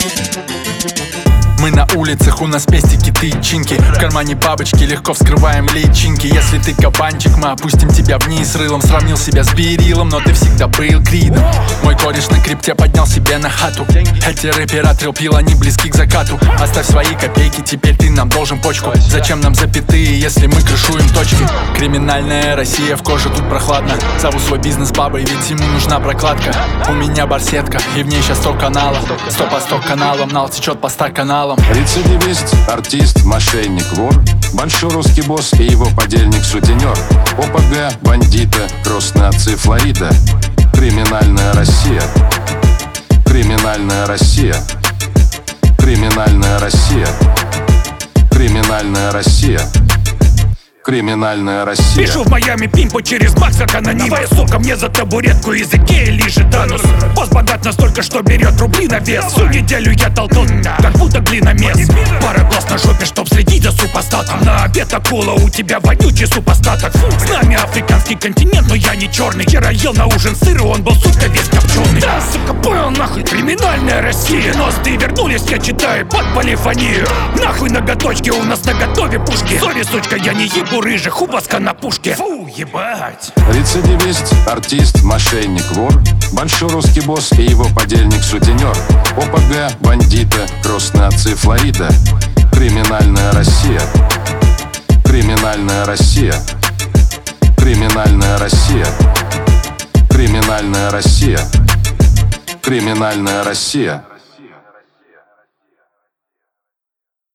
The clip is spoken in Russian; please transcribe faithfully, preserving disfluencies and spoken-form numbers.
Мы на улицах, у нас пестики, тычинки. В кармане бабочки, легко вскрываем личинки. Если ты кабанчик, мы опустим тебя вниз рылом. Сравнил себя с Берилом, но ты всегда был Кридом. Мой кореш на крипте поднял себе на хату. Эти рэперы отрел они близки к закату. Оставь свои копейки, теперь ты нам должен почку. Зачем нам запятые, если мы крышуем точки? Криминальная Россия, в коже тут прохладно. Зову свой бизнес бабой, ведь ему нужна прокладка. У меня барсетка, и в ней сейчас сто каналов. Сто по сто каналам, нал течет по ста каналам. Рецидивист, артист, мошенник, вор, большой русский босс и его подельник-сутенер. ОПГ, бандиты, Роснации, Флорида. Криминальная Россия. Криминальная Россия. Криминальная Россия. Криминальная Россия. Криминальная Россия. Пишу в Майами пимпу через Макс, как аноним. Давай, сука, мне за табуретку языке лежит анус. Босс богат настолько, что берет рубли на вес. Всю неделю я толкал, как будто глиномес. Пара глаз на жопе, чтоб следить за супостатом. На обед акула, у тебя вонючий супостаток. С нами африканский континент, но я не черный. Вчера ел на ужин сыр, и он был, сука, весь копченый. Да, сука, понял нахуй, криминальная Россия. девяностые вернулись, я читаю под полифонию. Нахуй ноготочки, у нас наготове пушки. Сори, сучка, я не ебу рыжих, у Баска на пушке. Фу, ебать. Рецидивист, артист, мошенник, вор, большой русский босс и его подельник-сутенер. ОПГ, бандиты, Роснации, Флорида. Криминальная Россия. Криминальная Россия. Криминальная Россия. Криминальная Россия. Криминальная Россия.